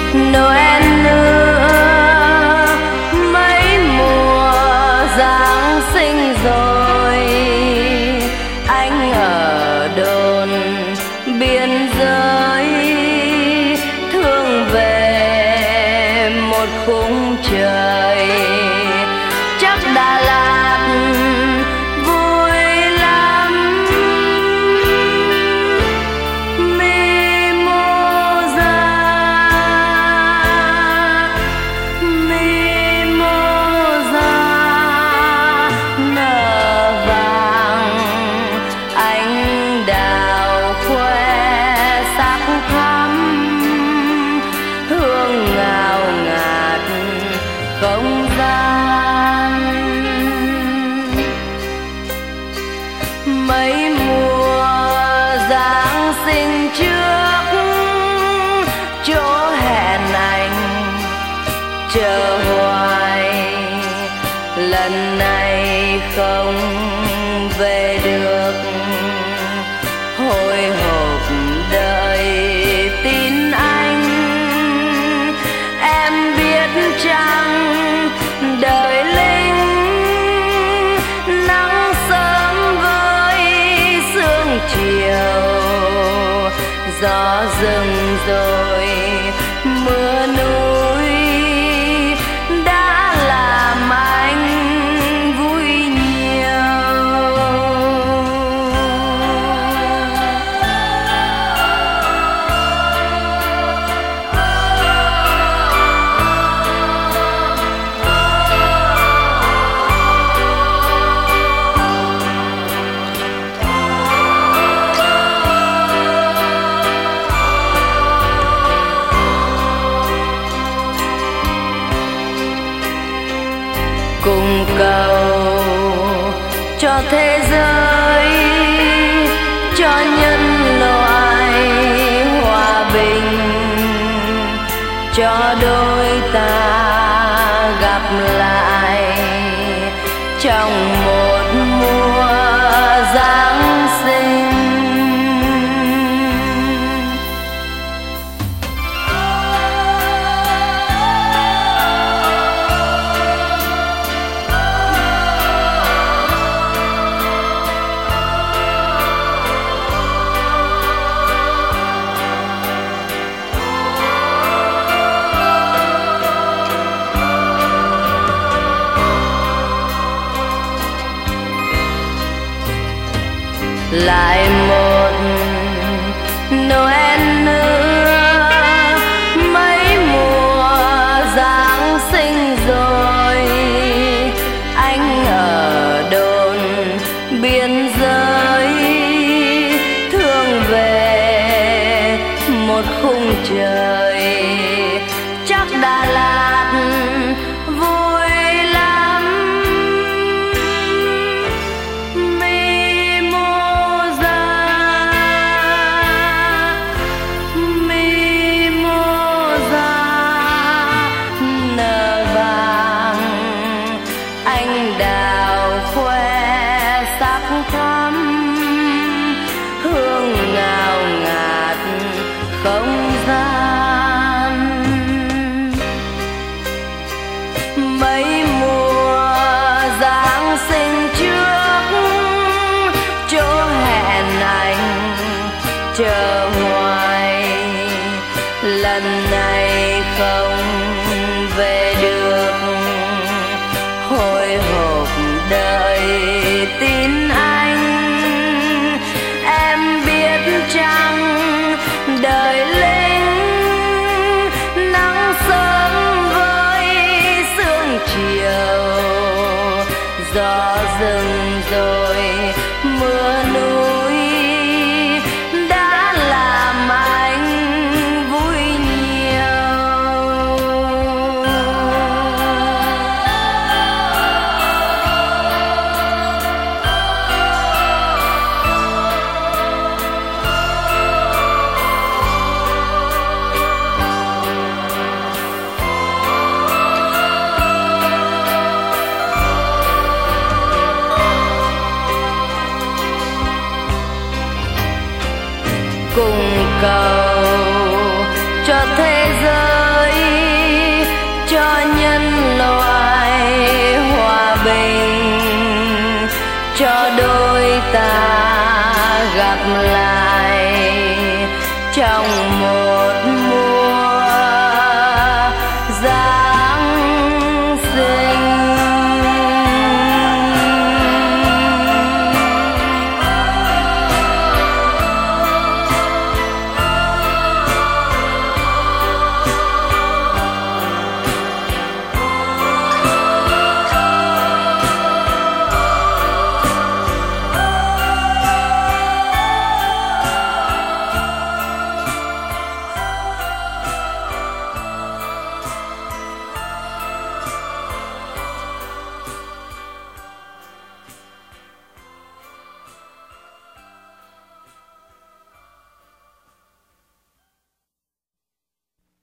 Noel nữa, mấy mùa Giáng sinh rồi. Anh ở đồn biên giới, thương về một khung trời. Chắc Đà Lạt vui lắm, mimosa nở vàng, anh đào khoe sắc thắm, hương ngào ngạt không gian. Mấy mùa Giáng sinh trước, chỗ hẹn anh chờ hoài, lần này không về được. Hồi hộp đợi tin anh, em biết chăng đời linh nắng sớm với sương chiều, gió rừng rồi mưa núi đã làm anh vui nhiều. Cùng cầu cho thế giới, cho nhân loại hòa bình, cho đôi ta gặp lại trong một mùa Giáng sinh. Lại một Noel nữa, mấy mùa Giáng sinh rồi. Anh ở đồn biên giới, thương về một khung trời. Chắc Đà Lạt vui lắm, nở vàng, anh đào khoe sắc thắm, hương ngào ngạt không gian. Mấy mùa Giáng sinh trước, chỗ hẹn anh chờ hoài, lần này không về được.